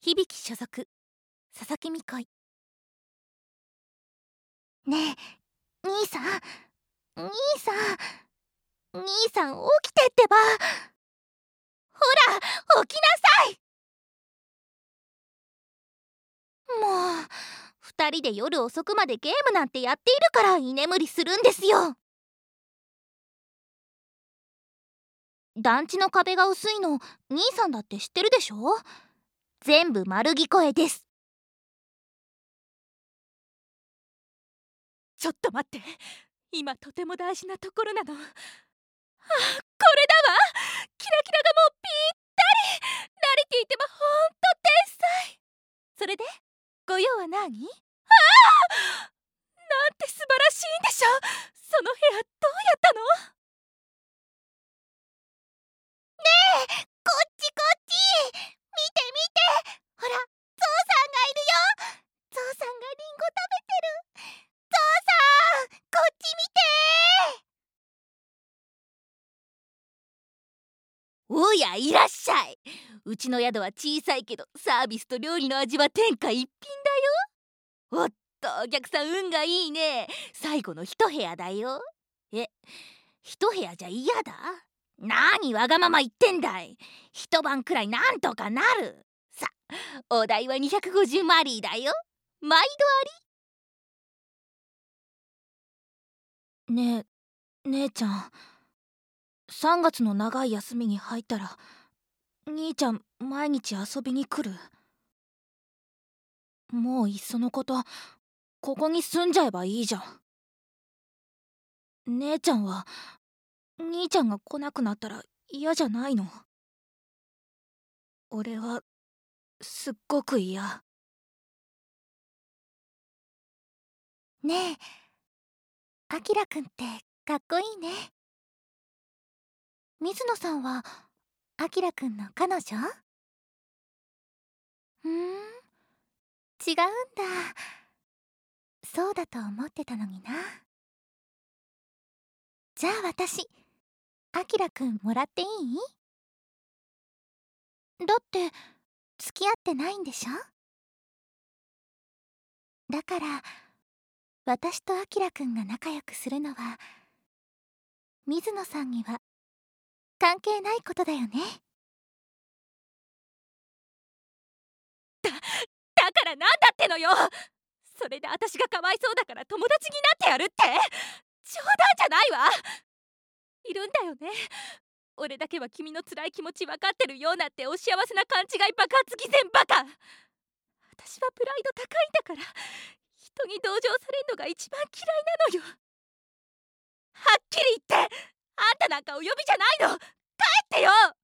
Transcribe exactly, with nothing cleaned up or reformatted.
響所属佐々木美恋。ねえ兄さん、兄さん兄さん起きてってば。ほら起きなさい。もう二人で夜遅くまでゲームなんてやっているから居眠りするんですよ。団地の壁が薄いの兄さんだって知ってるでしょ。全部丸聞こえです。 ちょっと待って、今とても大事なところなの。あ、これだわ。キラキラがもうぴったり。ラリティってばほんと天才。それでご用は何？ああ、なんて素晴らしいんでしょう。その部屋どうやったの？ ねえ、こっちこっち見て見て。ほら、ゾウさんがいるよ。ゾウさんがリンゴ食べてる。ゾウさんこっち見て。 おや、いらっしゃい。うちの宿は小さいけどサービスと料理の味は天下一品だよ。おっと、お客さん運がいいね。最後の一部屋だよ。え、一部屋じゃ嫌だ？なにわがまま言ってんだい。一晩くらいなんとかなる。さ、お代はにひゃくごじゅうマリーだよ。毎度あり。ねえ姉ちゃん、さんがつの長い休みに入ったら兄ちゃん毎日遊びに来る？もういっそのことここに住んじゃえばいいじゃん。姉ちゃんは兄ちゃんが来なくなったら嫌じゃないの？俺はすっごく嫌。ねえ、アキラくんってかっこいいね。水野さんはアキラくんの彼女？ふーん、違うんだ。そうだと思ってたのにな。じゃあ私アキラくんもらっていい？だって付き合ってないんでしょ。だから私とアキラくんが仲良くするのは水野さんには関係ないことだよね。 だからなんだってのよ。それで私がかわいそうだから友達になってやるって？冗談じゃないわ。いるんだよね、俺だけは君の辛い気持ち分かってるようなってお幸せな勘違い爆発偽善バカ。私はプライド高いんだから人に同情されるのが一番嫌いなのよ。はっきり言ってあんたなんかお呼びじゃないの。帰ってよ。